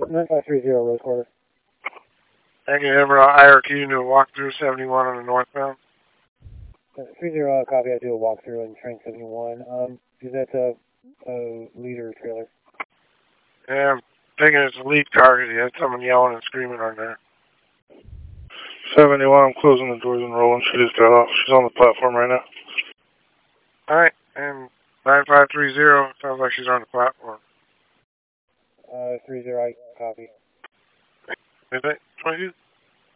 9530 Rose Quarter. Thank you, Emerald IRQ to a walkthrough 71 on the northbound. 30 copy, I do a walkthrough in train 71. Is that a leader trailer? Yeah, I'm thinking it's a lead car because he had someone yelling and screaming on there. 71, I'm closing the doors and rolling. She just got off. She's on the platform right now. Alright, and 9530, sounds like she's on the platform. 30, I copy. Is it 22?